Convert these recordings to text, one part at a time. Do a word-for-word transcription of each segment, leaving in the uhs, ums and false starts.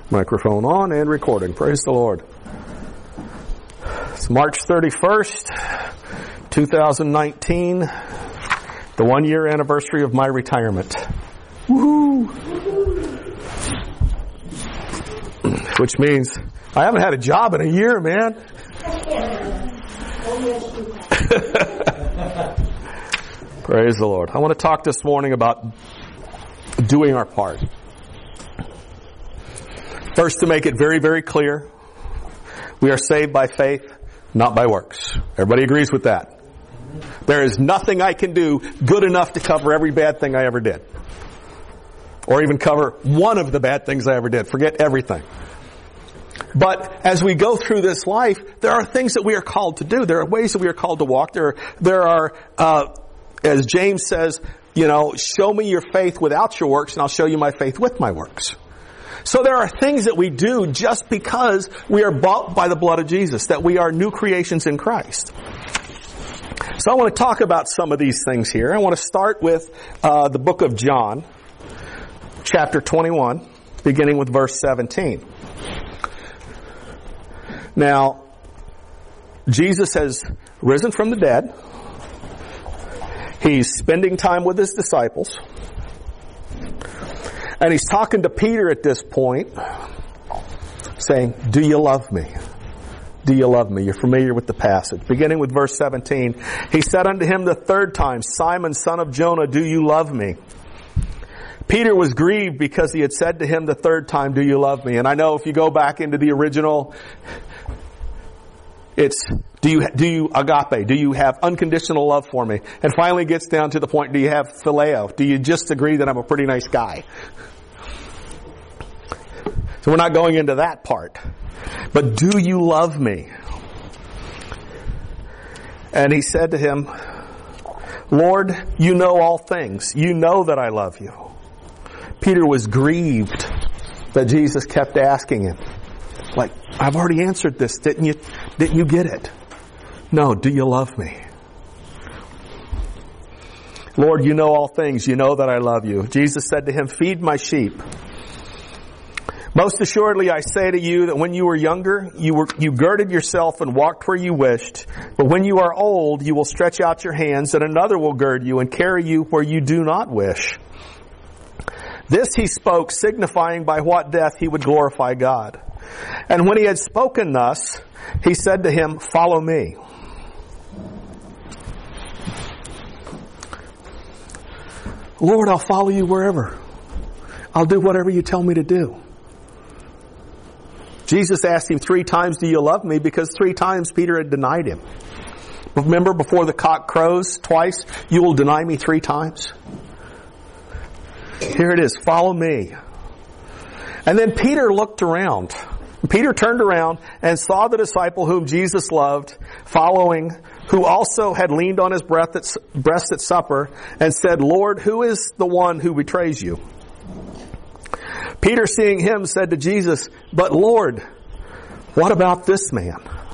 Microphone on and recording. Praise the Lord. It's March thirty-first, two thousand nineteen, the one-year anniversary of my retirement. Woohoo! Which means I haven't had a job in a year, man. Praise the Lord. I want to talk this morning about doing our part. First, to make it very, very clear, we are saved by faith, not by works. Everybody agrees with that? There is nothing I can do good enough to cover every bad thing I ever did. Or even cover one of the bad things I ever did. Forget everything. But as we go through this life, there are things that we are called to do. There are ways that we are called to walk. There, there are, uh, as James says, you know, show me your faith without your works and I'll show you my faith with my works. So there are things that we do just because we are bought by the blood of Jesus, that we are new creations in Christ. So I want to talk about some of these things here. I want to start with uh, the book of John, chapter twenty-one, beginning with verse seventeen. Now, Jesus has risen from the dead. He's spending time with his disciples. And he's talking to Peter at this point, saying, do you love me? Do you love me? You're familiar with the passage. Beginning with verse seventeen, he said unto him the third time, Simon, son of Jonah, do you love me? Peter was grieved because he had said to him the third time, do you love me? And I know if you go back into the original, it's, do you, do you agape? Do you have unconditional love for me? And finally gets down to the point, do you have phileo? Do you just agree that I'm a pretty nice guy? So we're not going into that part. But do you love me? And he said to him, Lord, you know all things. You know that I love you. Peter was grieved that Jesus kept asking him, like, I've already answered this. Didn't you, didn't you get it? No, do you love me? Lord, you know all things. You know that I love you. Jesus said to him, feed my sheep. Most assuredly, I say to you that when you were younger, you were, you girded yourself and walked where you wished. But when you are old, you will stretch out your hands and another will gird you and carry you where you do not wish. This he spoke, signifying by what death he would glorify God. And when he had spoken thus, he said to him, follow me. Lord, I'll follow you wherever. I'll do whatever you tell me to do. Jesus asked him three times, do you love me? Because three times Peter had denied him. Remember, before the cock crows twice, you will deny me three times. Here it is, follow me. And then Peter looked around. Peter turned around and saw the disciple whom Jesus loved following, who also had leaned on his breast at, breast at supper and said, Lord, who is the one who betrays you? Peter, seeing him, said to Jesus, but Lord, what about this man?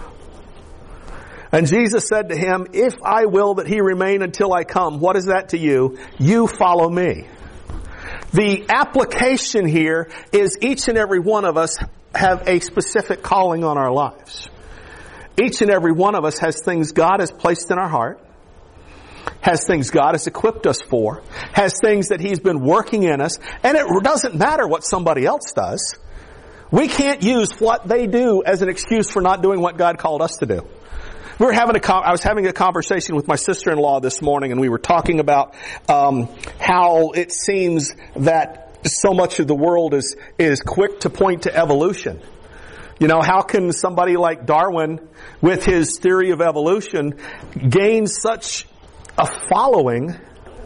And Jesus said to him, if I will that he remain until I come, what is that to you? You follow me. The application here is each and every one of us have a specific calling on our lives. Each and every one of us has things God has placed in our heart, has things God has equipped us for, has things that He's been working in us, and it doesn't matter what somebody else does. We can't use what they do as an excuse for not doing what God called us to do. We were having a, I was having a conversation with my sister-in-law this morning, and we were talking about um, how it seems that so much of the world is is quick to point to evolution. You know, how can somebody like Darwin, with his theory of evolution, gain such a following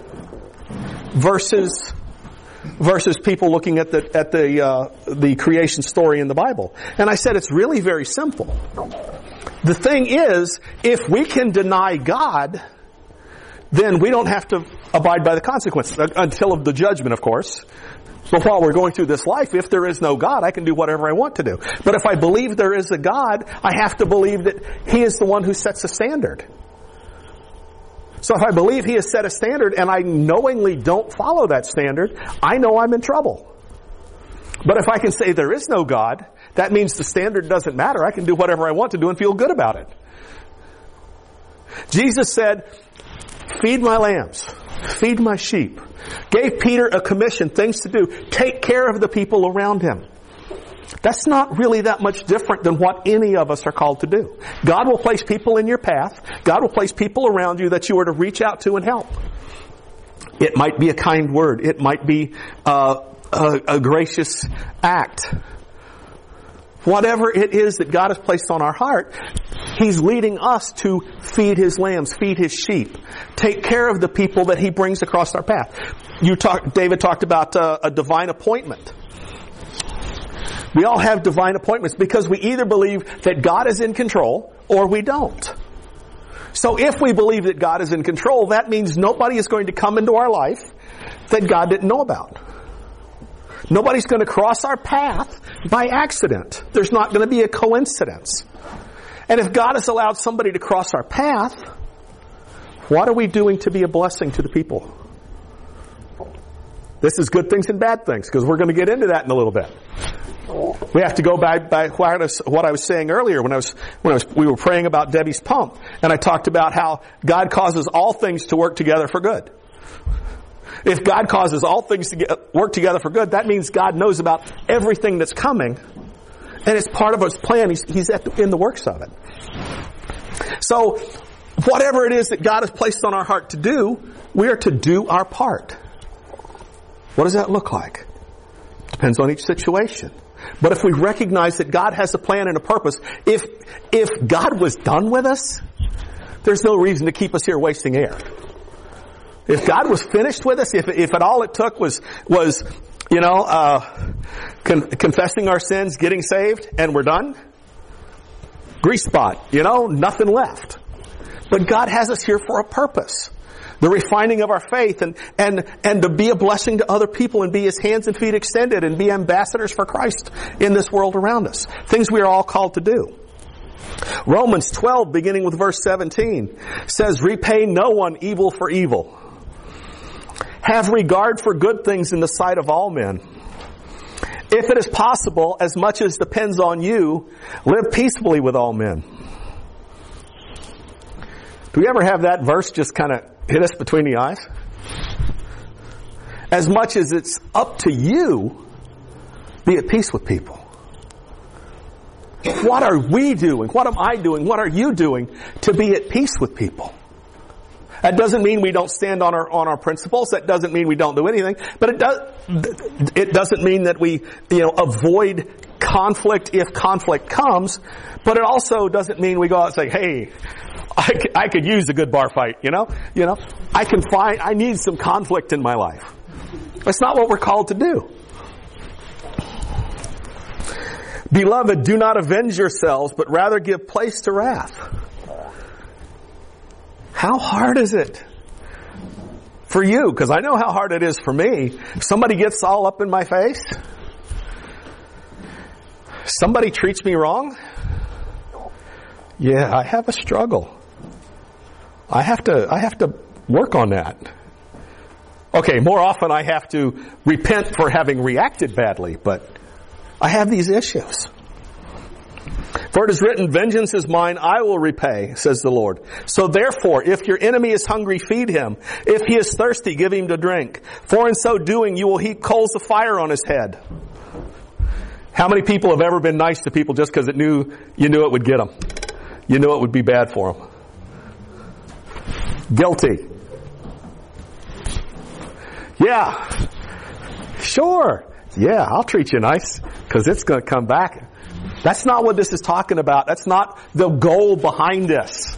versus versus people looking at the at the uh, the creation story in the Bible? And I said it's really very simple. The thing is, if we can deny God, then we don't have to abide by the consequences until of the judgment, of course. But while we're going through this life, if there is no God, I can do whatever I want to do. But if I believe there is a God, I have to believe that He is the one who sets a standard. So if I believe He has set a standard and I knowingly don't follow that standard, I know I'm in trouble. But if I can say there is no God, that means the standard doesn't matter. I can do whatever I want to do and feel good about it. Jesus said, feed my lambs, feed my sheep. Gave Peter a commission, things to do. Take care of the people around him. That's not really that much different than what any of us are called to do. God will place people in your path. God will place people around you that you are to reach out to and help. It might be a kind word. It might be uh, a, a gracious act. Whatever it is that God has placed on our heart, He's leading us to feed His lambs, feed His sheep, take care of the people that He brings across our path. You talk, David talked about uh, a divine appointment. We all have divine appointments because we either believe that God is in control or we don't. So if we believe that God is in control, that means nobody is going to come into our life that God didn't know about. Nobody's going to cross our path by accident. There's not going to be a coincidence. And if God has allowed somebody to cross our path, what are we doing to be a blessing to the people? This is good things and bad things, because we're going to get into that in a little bit. We have to go back by what I was saying earlier when I was when I was we were praying about Debbie's pump, and I talked about how God causes all things to work together for good. If God causes all things to get, work together for good, that means God knows about everything that's coming, and it's part of His plan. He's, he's at the, in the works of it. So, whatever it is that God has placed on our heart to do, we are to do our part. What does that look like? Depends on each situation. But if we recognize that God has a plan and a purpose, if if God was done with us, there's no reason to keep us here wasting air. If God was finished with us, if if it all it took was was you know uh, con- confessing our sins, getting saved, and we're done, grease spot, you know, nothing left. But God has us here for a purpose. The refining of our faith, and, and, and to be a blessing to other people and be His hands and feet extended and be ambassadors for Christ in this world around us. Things we are all called to do. Romans twelve, beginning with verse seventeen, says, repay no one evil for evil. Have regard for good things in the sight of all men. If it is possible, as much as depends on you, live peaceably with all men. Do we ever have that verse just kind of hit us between the eyes? As much as it's up to you, be at peace with people. What are we doing? What am I doing? What are you doing to be at peace with people? That doesn't mean we don't stand on our on our principles. That doesn't mean we don't do anything. But it does. It doesn't mean that we, you know, avoid conflict if conflict comes. But it also doesn't mean we go out and say, "Hey, I could, I could use a good bar fight." You know, you know, I can find. I need some conflict in my life. That's not what we're called to do. Beloved, do not avenge yourselves, but rather give place to wrath. How hard is it for you? Because I know how hard it is for me. Somebody gets all up in my face. Somebody treats me wrong. Yeah, I have a struggle. I have to, I have to work on that. Okay, more often I have to repent for having reacted badly, but I have these issues. For it is written, vengeance is mine, I will repay, says the Lord. So therefore, if your enemy is hungry, feed him. If he is thirsty, give him to drink. For in so doing, you will heap coals of fire on his head. How many people have ever been nice to people just because it knew you knew it would get them? You knew it would be bad for them. Guilty. Yeah. Sure. Yeah, I'll treat you nice because it's going to come back. That's not what this is talking about. That's not the goal behind this.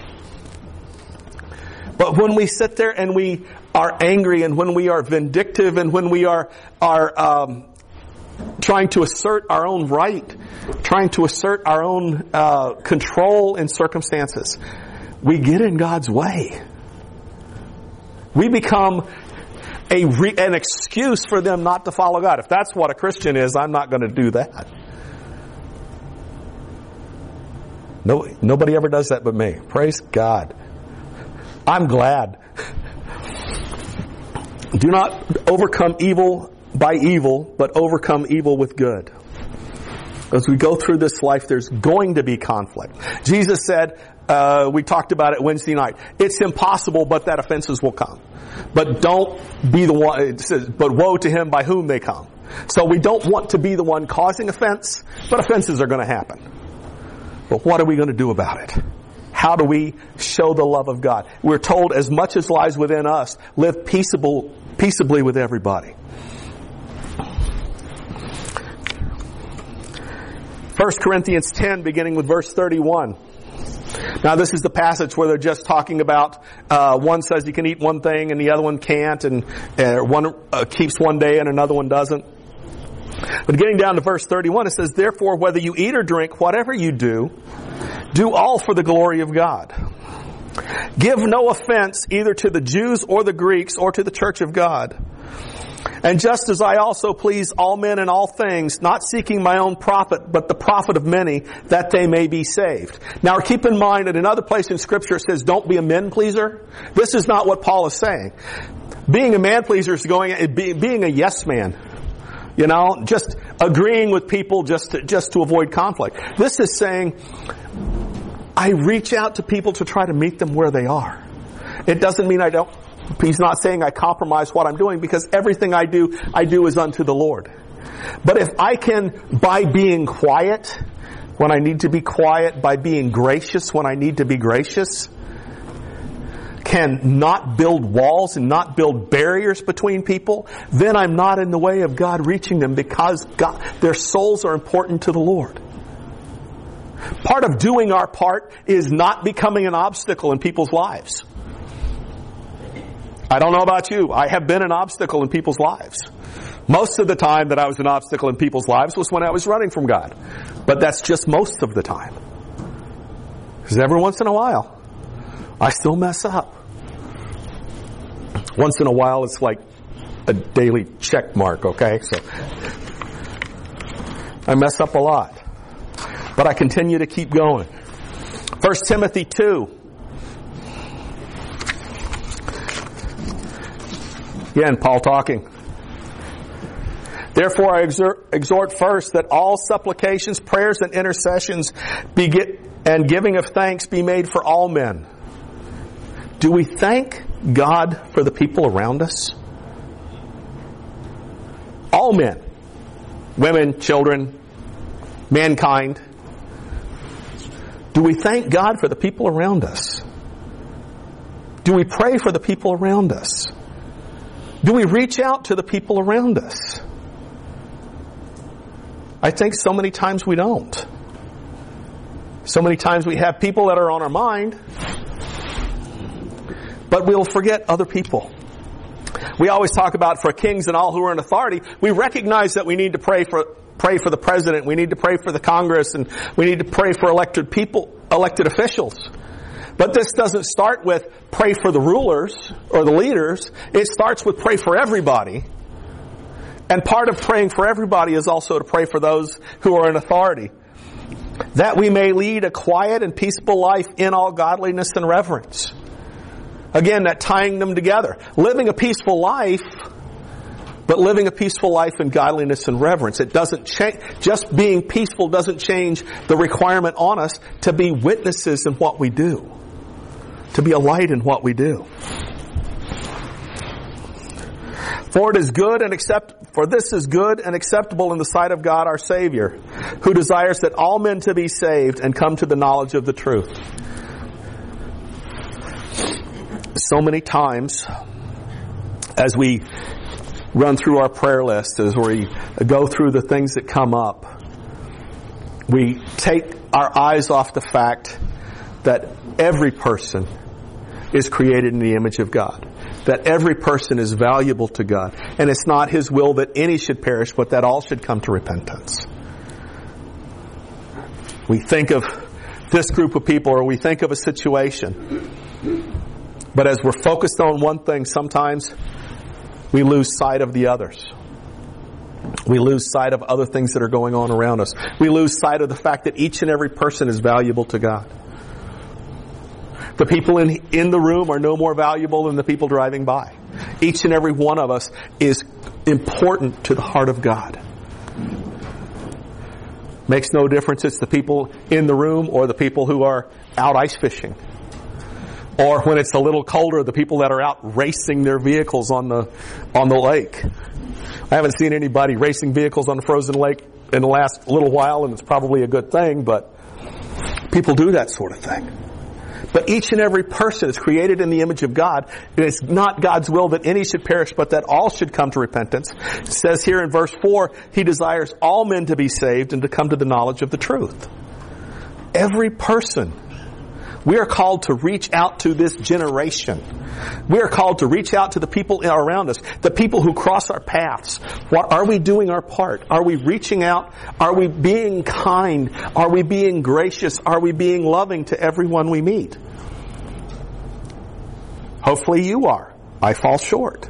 But when we sit there and we are angry, and when we are vindictive, and when we are are um, trying to assert our own right, trying to assert our own uh, control in circumstances, we get in God's way. We become a re- an excuse for them not to follow God. If that's what a Christian is, I'm not going to do that. No, nobody ever does that but me. Praise God. I'm glad. Do not overcome evil by evil, but overcome evil with good. As we go through this life, there's going to be conflict. Jesus said, uh, we talked about it Wednesday night, it's impossible but that offenses will come. But don't be the one, it says, but woe to him by whom they come. So we don't want to be the one causing offense, but offenses are going to happen. But what are we going to do about it? How do we show the love of God? We're told as much as lies within us, live peaceable, peaceably with everybody. First Corinthians ten, beginning with verse thirty-one. Now this is the passage where they're just talking about, uh, one says you can eat one thing and the other one can't, and uh, one uh, keeps one day and another one doesn't. But getting down to verse thirty-one, it says, therefore whether you eat or drink, whatever you do, do all for the glory of God. Give no offense either to the Jews or the Greeks or to the church of God. And just as I also please all men in all things, not seeking my own profit, but the profit of many, that they may be saved. Now keep in mind that another place in Scripture it says, don't be a men pleaser. This is not what Paul is saying. Being a man pleaser is going, being a yes man. You know, just agreeing with people just to, just to avoid conflict. This is saying, I reach out to people to try to meet them where they are. It doesn't mean I don't, he's not saying I compromise what I'm doing, because everything I do, I do is unto the Lord. But if I can, by being quiet when I need to be quiet, by being gracious when I need to be gracious, can not build walls and not build barriers between people, then I'm not in the way of God reaching them, because God, their souls are important to the Lord. Part of doing our part is not becoming an obstacle in people's lives. I don't know about you. I have been an obstacle in people's lives. Most of the time that I was an obstacle in people's lives was when I was running from God. But that's just most of the time. Because every once in a while, I still mess up. Once in a while, it's like a daily check mark, okay? So I mess up a lot. But I continue to keep going. First Timothy two. Again, Paul talking. Therefore I exhort, exhort first that all supplications, prayers, and intercessions be get, and giving of thanks be made for all men. Do we thank God for the people around us? All men. Women, children, mankind. Do we thank God for the people around us? Do we pray for the people around us? Do we reach out to the people around us? I think so many times we don't. So many times we have people that are on our mind, but we'll forget other people. We always talk about for kings and all who are in authority, we recognize that we need to pray for pray for the president, we need to pray for the Congress, and we need to pray for elected people, elected officials. But this doesn't start with pray for the rulers or the leaders. It starts with pray for everybody. And part of praying for everybody is also to pray for those who are in authority, that we may lead a quiet and peaceable life in all godliness and reverence. Again, that tying them together. Living a peaceful life, but living a peaceful life in godliness and reverence. It doesn't change, just being peaceful doesn't change the requirement on us to be witnesses in what we do. To be a light in what we do. For it is good and accept, for this is good and acceptable in the sight of God our Savior, who desires that all men to be saved and come to the knowledge of the truth. So many times, as we run through our prayer list, as we go through the things that come up, we take our eyes off the fact that every person is created in the image of God. That every person is valuable to God. And it's not His will that any should perish, but that all should come to repentance. We think of this group of people, or we think of a situation. But as we're focused on one thing, sometimes we lose sight of the others. We lose sight of other things that are going on around us. We lose sight of the fact that each and every person is valuable to God. The people in, in the room are no more valuable than the people driving by. Each and every one of us is important to the heart of God. Makes no difference it's the people in the room or the people who are out ice fishing. Or when it's a little colder, the people that are out racing their vehicles on the on the lake. I haven't seen anybody racing vehicles on the frozen lake in the last little while, and it's probably a good thing, but people do that sort of thing. But each and every person is created in the image of God. It is not God's will that any should perish, but that all should come to repentance. It says here in verse four, He desires all men to be saved and to come to the knowledge of the truth. Every person. We are called to reach out to this generation. We are called to reach out to the people around us, the people who cross our paths. What, are we doing our part? Are we reaching out? Are we being kind? Are we being gracious? Are we being loving to everyone we meet? Hopefully you are. I fall short.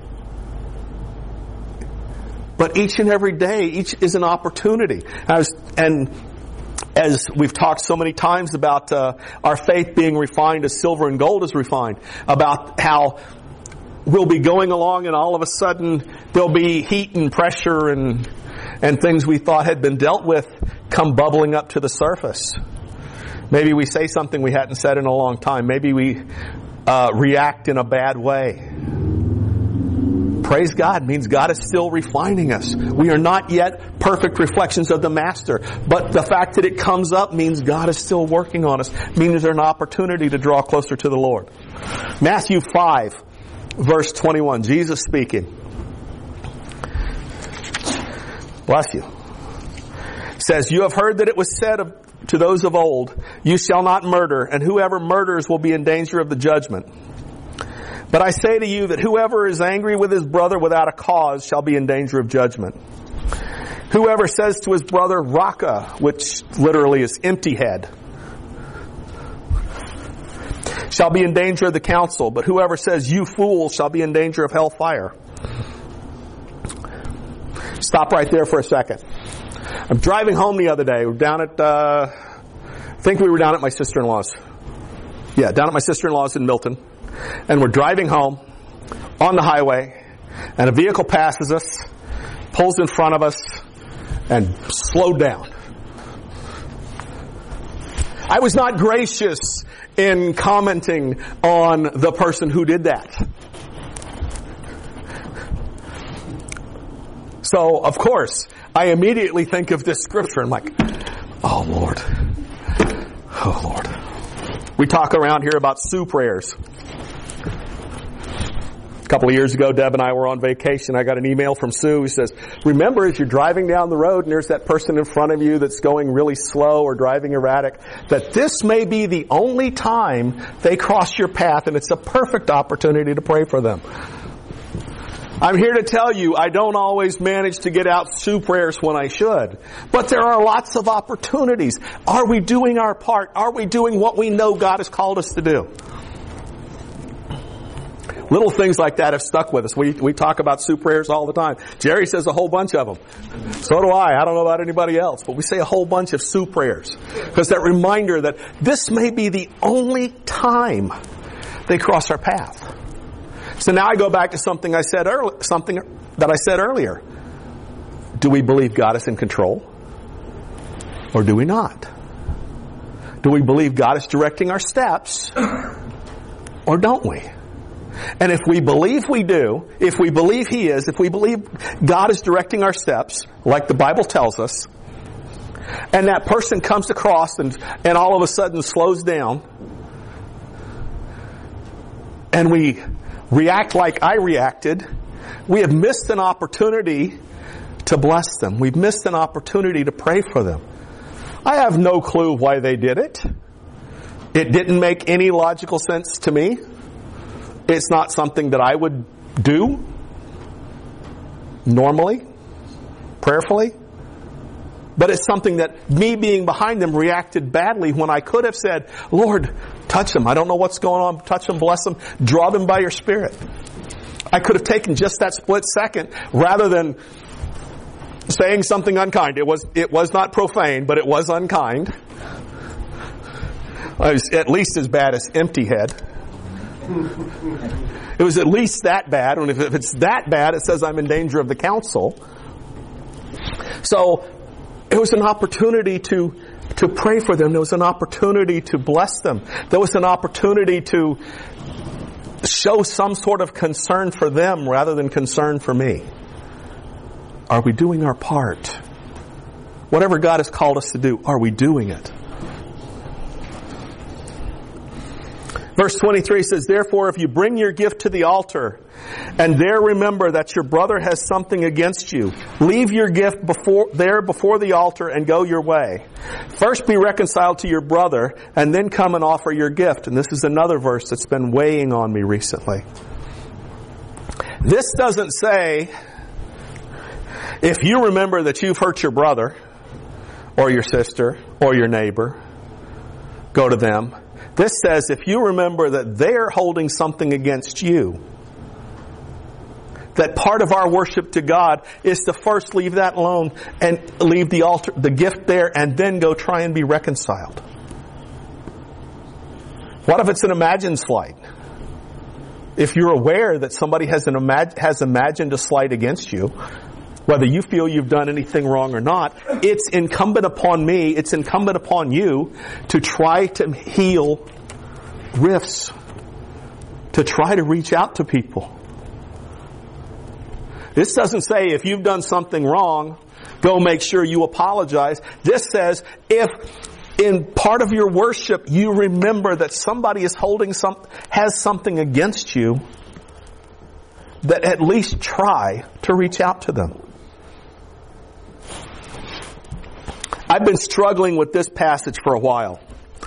But each and every day, each is an opportunity. I was, and as we've talked so many times about uh, our faith being refined as silver and gold is refined, about how we'll be going along and all of a sudden there'll be heat and pressure and and things we thought had been dealt with come bubbling up to the surface. Maybe we say something we hadn't said in a long time. Maybe we uh, react in a bad way. Praise God means God is still refining us. We are not yet perfect reflections of the Master. But the fact that it comes up means God is still working on us. Means there's an opportunity to draw closer to the Lord. Matthew five, verse twenty-one. Jesus speaking. Bless you. Says, you have heard that it was said of, to those of old, you shall not murder, and whoever murders will be in danger of the judgment. But I say to you that whoever is angry with his brother without a cause shall be in danger of judgment. Whoever says to his brother, Raka, which literally is empty head, shall be in danger of the council. But whoever says, you fool, shall be in danger of hellfire. Stop right there for a second. I'm driving home the other day. We're down at, uh, I think we were down at my sister-in-law's. Yeah, down at my sister-in-law's in Milton. And we're driving home on the highway, and a vehicle passes us, pulls in front of us, and slowed down. I was not gracious in commenting on the person who did that. So, of course, I immediately think of this scripture. I'm like, oh, Lord. Oh, Lord. We talk around here about Sue prayers. A couple of years ago, Deb and I were on vacation. I got an email from Sue who says, remember, as you're driving down the road and there's that person in front of you that's going really slow or driving erratic, that this may be the only time they cross your path, and it's a perfect opportunity to pray for them. I'm here to tell you, I don't always manage to get out Sue prayers when I should. But there are lots of opportunities. Are we doing our part? Are we doing what we know God has called us to do? Little things like that have stuck with us. We we talk about Sue prayers all the time. Jerry says a whole bunch of them. So do I. I don't know about anybody else, but we say a whole bunch of Sue prayers. Because that reminder that this may be the only time they cross our path. So now I go back to something I said earlier, something that I said earlier. Do we believe God is in control? Or do we not? Do we believe God is directing our steps? Or don't we? And if we believe we do, if we believe He is, if we believe God is directing our steps, like the Bible tells us, and that person comes across and, and all of a sudden slows down, and we react like I reacted, we have missed an opportunity to bless them. We've missed an opportunity to pray for them. I have no clue why they did it. It didn't make any logical sense to me. It's not something that I would do normally, prayerfully. But it's something that me being behind them reacted badly when I could have said, Lord, touch them. I don't know what's going on. Touch them, bless them. Draw them by your Spirit. I could have taken just that split second rather than saying something unkind. It was, it was not profane, but it was unkind. It was at least as bad as empty head. it was at least that bad. And if, if it's that bad, it says I'm in danger of the council. So it was an opportunity to to pray for them. There was an opportunity to bless them. There was an opportunity to show some sort of concern for them rather than concern for me. Are we doing our part? Whatever God has called us to do, are we doing it? Verse twenty-three says, therefore, if you bring your gift to the altar, and there remember that your brother has something against you, leave your gift before there before the altar and go your way. First be reconciled to your brother, and then come and offer your gift. And this is another verse that's been weighing on me recently. This doesn't say, if you remember that you've hurt your brother, or your sister, or your neighbor, go to them. This says, if you remember that they're holding something against you, that part of our worship to God is to first leave that alone and leave the altar, the gift there, and then go try and be reconciled. What if it's an imagined slight? If you're aware that somebody has an imag- has imagined a slight against you, whether you feel you've done anything wrong or not, it's incumbent upon me, it's incumbent upon you to try to heal rifts, to try to reach out to people. This doesn't say if you've done something wrong, go make sure you apologize. This says if in part of your worship you remember that somebody is holding some, has something against you, that at least try to reach out to them. I've been struggling with this passage for a while.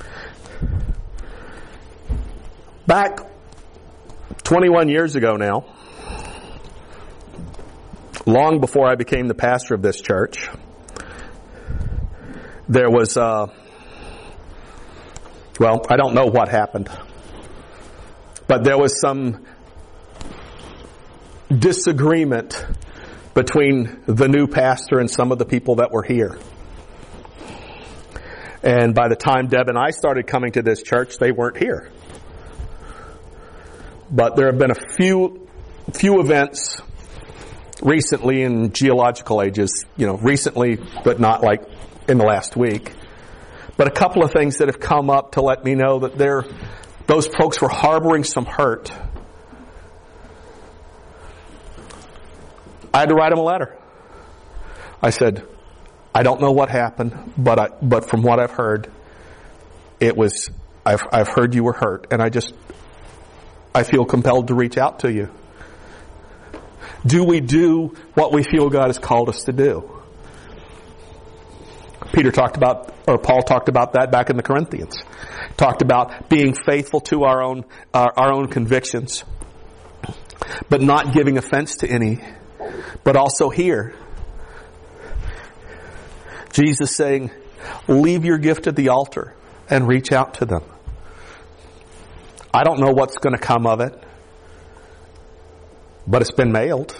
Back twenty-one years ago now, long before I became the pastor of this church, there was, uh, well, I don't know what happened, but there was some disagreement between the new pastor and some of the people that were here. And by the time Deb and I started coming to this church, they weren't here. But there have been a few few events recently in geological ages, you know, recently, but not like in the last week. But a couple of things that have come up to let me know that they're, those folks were harboring some hurt. I had to write them a letter. I said, I don't know what happened, but I, but from what I've heard, it was, I've, I've heard you were hurt, and I just, I feel compelled to reach out to you. Do we do what we feel God has called us to do? Peter talked about, or Paul talked about that back in the Corinthians. Talked about being faithful to our own, uh, our own convictions, but not giving offense to any. But also here, Jesus saying, leave your gift at the altar and reach out to them. I don't know what's going to come of it, but it's been mailed.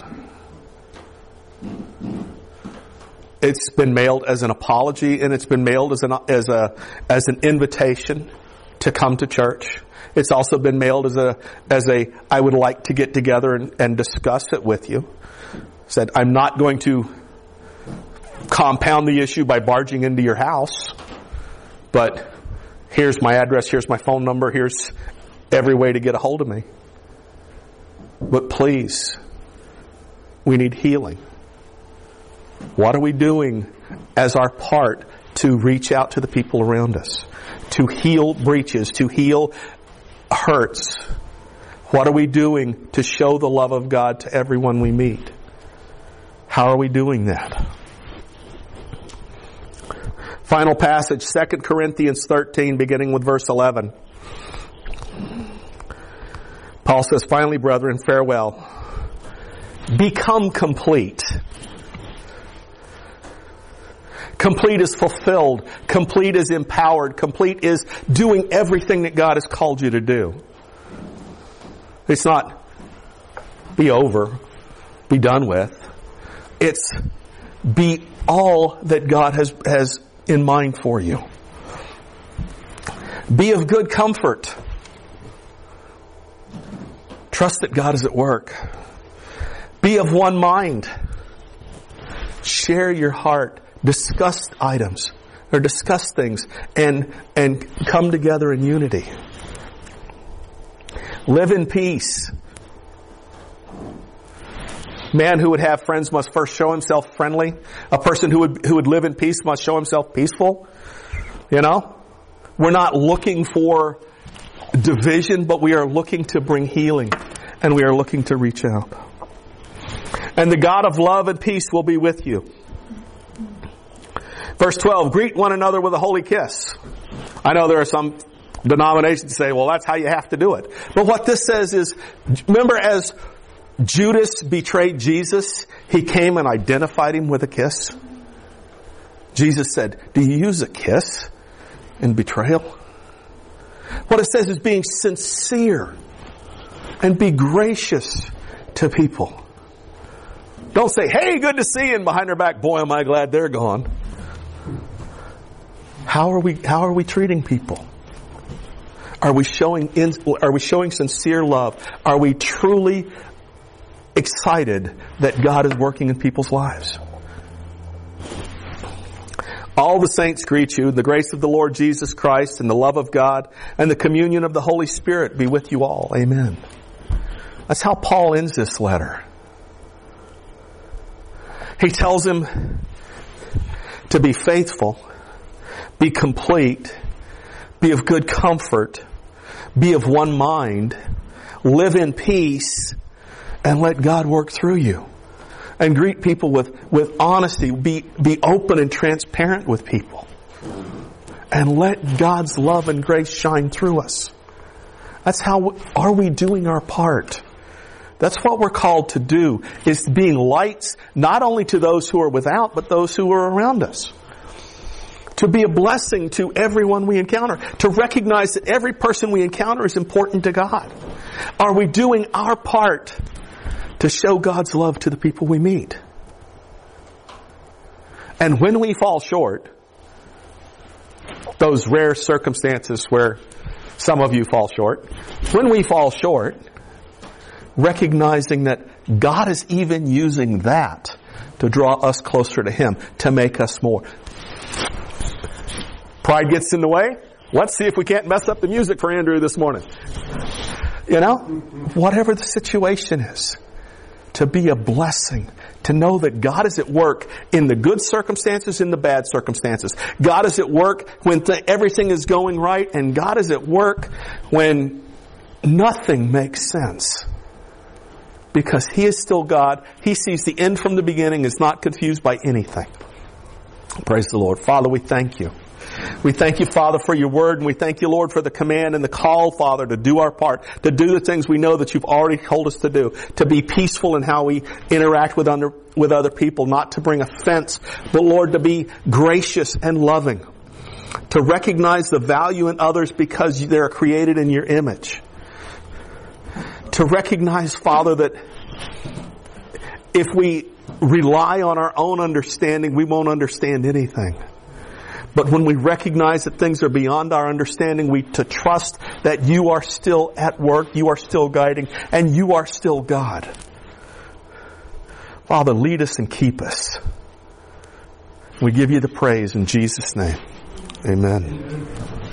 It's been mailed as an apology, and it's been mailed as an as a as an invitation to come to church. It's also been mailed as a as a I would like to get together and, and discuss it with you. Said, I'm not going to compound the issue by barging into your house, but here's my address, here's my phone number, here's every way to get a hold of me. But please, we need healing. What are we doing as our part to reach out to the people around us? To heal breaches, to heal hurts? What are we doing to show the love of God to everyone we meet? How are we doing that? Final passage, Second Corinthians thirteen, beginning with verse eleven. Paul says, finally, brethren, farewell. Become complete. Complete is fulfilled. Complete is empowered. Complete is doing everything that God has called you to do. It's not be over, be done with. It's be all that God has, has in mind for you. Be of good comfort. Trust that God is at work. Be of one mind. Share your heart. Discuss items or discuss things and, and come together in unity. Live in peace. Man who would have friends must first show himself friendly. A person who would, who would live in peace must show himself peaceful. You know? We're not looking for division, but we are looking to bring healing. And we are looking to reach out. And the God of love and peace will be with you. Verse twelve, greet one another with a holy kiss. I know there are some denominations that say, well, that's how you have to do it. But what this says is, remember as Judas betrayed Jesus, he came and identified him with a kiss. Jesus said, do you use a kiss in betrayal? What it says is being sincere and be gracious to people. Don't say, hey, good to see you, and behind their back, boy, am I glad they're gone. How are we, how are we treating people? Are we showing, in, are we showing sincere love? Are we truly excited that God is working in people's lives? All the saints greet you. The grace of the Lord Jesus Christ and the love of God and the communion of the Holy Spirit be with you all. Amen. That's how Paul ends this letter. He tells him to be faithful, be complete, be of good comfort, be of one mind, live in peace, and let God work through you. And greet people with, with honesty. Be, be open and transparent with people. And let God's love and grace shine through us. That's how, are we doing our part? That's what we're called to do, is being lights not only to those who are without, but those who are around us. To be a blessing to everyone we encounter. To recognize that every person we encounter is important to God. Are we doing our part to show God's love to the people we meet? And when we fall short, those rare circumstances where some of you fall short, when we fall short, recognizing that God is even using that to draw us closer to Him, to make us more. Pride gets in the way. Let's see if we can't mess up the music for Andrew this morning. You know, whatever the situation is, to be a blessing, to know that God is at work in the good circumstances, in the bad circumstances. God is at work when th- everything is going right, and God is at work when nothing makes sense. Because He is still God. He sees the end from the beginning, is not confused by anything. Praise the Lord. Father, we thank You. We thank You, Father, for Your word, and we thank You, Lord, for the command and the call, Father, to do our part, to do the things we know that You've already told us to do, to be peaceful in how we interact with under, with other people, not to bring offense, but, Lord, to be gracious and loving, to recognize the value in others because they're created in Your image, to recognize, Father, that if we rely on our own understanding, we won't understand anything. But when we recognize that things are beyond our understanding, we to trust that You are still at work, You are still guiding, and You are still God. Father, lead us and keep us. We give You the praise in Jesus' name. Amen.